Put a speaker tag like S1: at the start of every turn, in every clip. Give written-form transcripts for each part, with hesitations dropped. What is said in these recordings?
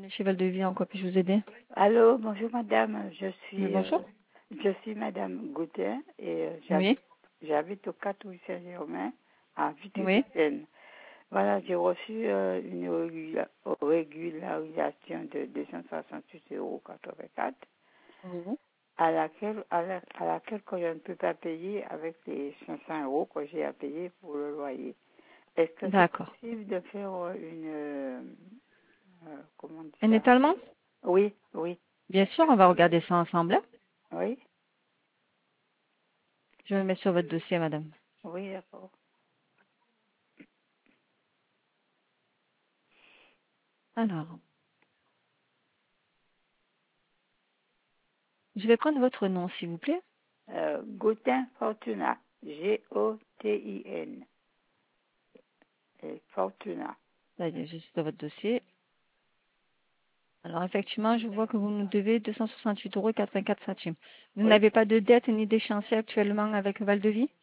S1: bienvenue chez Val de Vie. En quoi puis-je vous aider?
S2: Allô, bonjour madame,
S1: Oui, bonjour.
S2: je suis madame Gaudin et
S1: Oui,
S2: j'habite au 4 rue Saint-Germain à
S1: oui,
S2: Vitry-sur-Seine. Voilà, j'ai reçu une régularisation de 268,84 €
S1: oui.
S2: à laquelle que je ne peux pas payer avec les 500 € que j'ai à payer pour le loyer. Est-ce que c'est
S1: D'accord.
S2: possible de faire comment on dit
S1: Un
S2: ça?
S1: étalement?
S2: Oui, oui,
S1: Bien sûr, on va regarder ça ensemble.
S2: oui,
S1: Je vais me mettre sur votre dossier, madame.
S2: oui, d'accord.
S1: Alors, je vais prendre votre nom, s'il vous plaît.
S2: Gautin Fortuna, Gotin, et Fortuna.
S1: Là, je suis sur votre dossier. Alors, effectivement, je vois que vous nous devez 268,84 €. Vous
S2: Oui,
S1: n'avez pas de dette ni d'échéancier actuellement avec Val de Vie?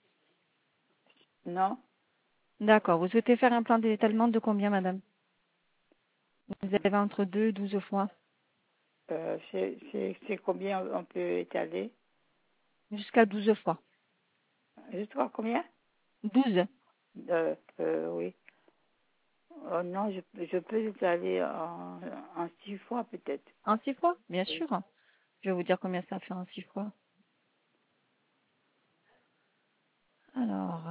S2: non,
S1: D'accord. Vous souhaitez faire un plan d'étalement de combien, madame? Vous avez entre 2 et 12 fois.
S2: c'est combien on peut étaler?
S1: Jusqu'à 12 fois.
S2: Jusqu'à combien?
S1: 12.
S2: Oui. Oh, non, je peux étaler en 6 fois peut-être.
S1: En 6 fois? Bien
S2: Oui.
S1: sûr. Je vais vous dire combien ça fait en 6 fois. Alors,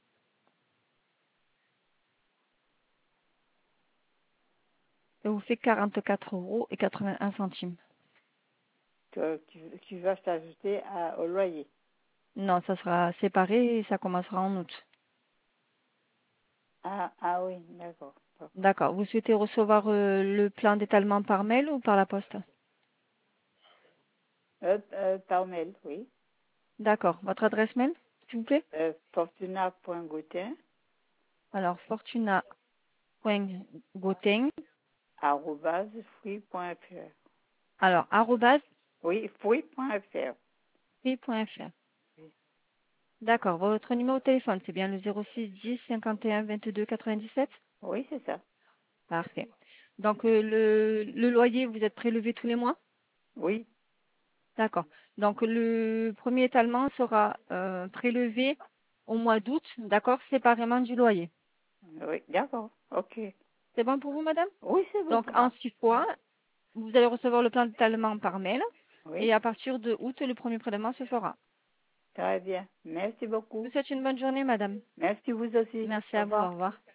S1: ça vous fait 44,81 €.
S2: Tu vas s'ajouter au loyer.
S1: Non, ça sera séparé et ça commencera en août.
S2: Ah oui, d'accord.
S1: D'accord. Vous souhaitez recevoir le plan d'étalement par mail ou par la poste?
S2: Par mail, oui.
S1: D'accord. Votre adresse mail, s'il vous plaît?
S2: Fortuna.gautin,
S1: Alors, fortuna.goteng.
S2: @free.fr.
S1: Alors, arobase
S2: Oui, free.fr.
S1: free.fr. D'accord. Votre numéro de téléphone, c'est bien le 06 10 51 22 97?
S2: Oui, c'est ça.
S1: Parfait. Donc, le loyer, vous êtes prélevé tous les mois?
S2: Oui,
S1: D'accord. Donc, le premier étalement sera prélevé au mois d'août, d'accord, séparément du loyer.
S2: oui, d'accord. Ok.
S1: C'est bon pour vous, madame?
S2: Oui, c'est bon
S1: Donc,
S2: pour
S1: en
S2: moi.
S1: 6 fois, vous allez recevoir le plan d'étalement par mail
S2: Oui,
S1: et à partir de août, le premier prélèvement se fera.
S2: très bien. Merci
S1: Je vous
S2: beaucoup.
S1: souhaite une bonne journée, madame.
S2: Merci vous aussi.
S1: Merci
S2: Au
S1: à vous. Au
S2: revoir.
S1: revoir.